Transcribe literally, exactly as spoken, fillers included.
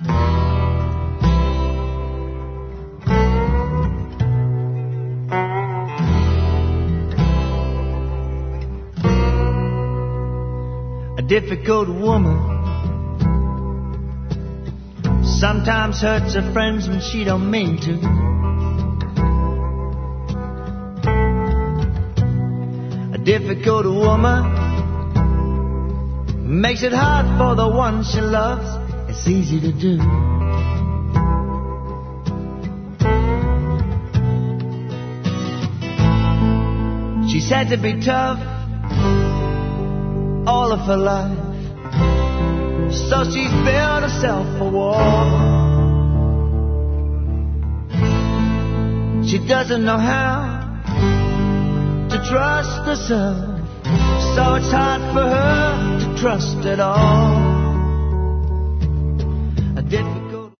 A difficult woman sometimes hurts her friends when she don't mean to. A difficult woman makes it hard for the one she loves. It's easy to do. She's had to be tough all of her life, so she's built herself a wall. She doesn't know how to trust herself, so it's hard for her to trust at all. A difficult